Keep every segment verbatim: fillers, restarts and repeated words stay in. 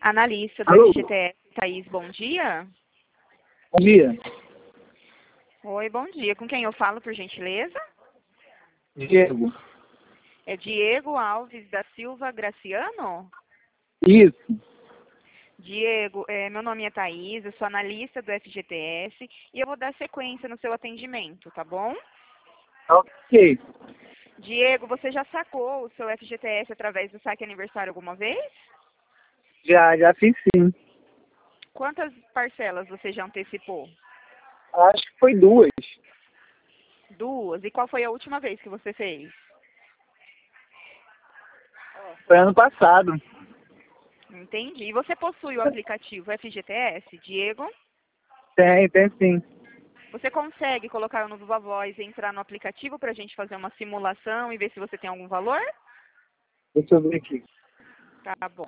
Analista do Alô? F G T S, Thaís, bom dia. Bom dia. Oi, bom dia. Com quem eu falo, por gentileza? Diego. É Diego Alves da Silva Graciano? Isso. Diego, é, meu nome é Thaís, eu sou analista do F G T S e eu vou dar sequência no seu atendimento, tá bom? Ok. Diego, você já sacou o seu F G T S através do saque aniversário alguma vez? Já, já fiz sim. Quantas parcelas você já antecipou? Acho que foi duas. Duas. E qual foi a última vez que você fez? Foi ano passado. Entendi. E você possui o aplicativo F G T S, Diego? Tem, tem sim. Você consegue colocar no Viva Voz e entrar no aplicativo para a gente fazer uma simulação e ver se você tem algum valor? Deixa eu ver aqui. Tá bom.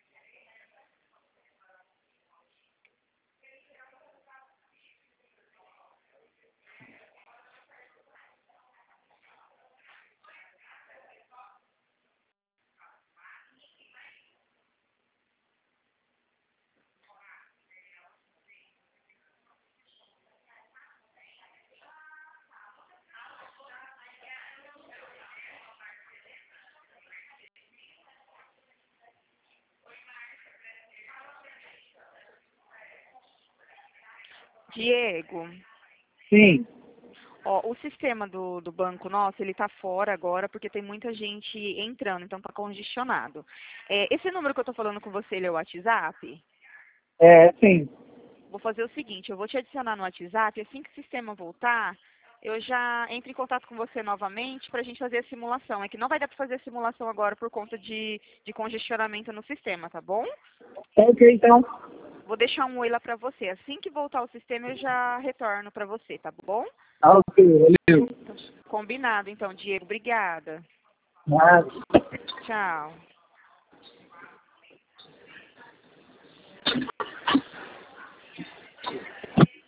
Diego, Sim. ó, o sistema do, do banco nosso, ele tá fora agora porque tem muita gente entrando, então tá congestionado. É, esse número que eu tô falando com você, ele é o WhatsApp? É, sim. Vou fazer o seguinte, eu vou te adicionar no WhatsApp, assim que o sistema voltar, eu já entro em contato com você novamente para a gente fazer a simulação. É que não vai dar para fazer a simulação agora por conta de, de congestionamento no sistema, tá bom? Ok, então. Vou deixar um oi lá para você. Assim que voltar o sistema, eu já retorno para você, tá bom? Ok, valeu. Combinado, então, Diego. Obrigada. Nada. Tchau.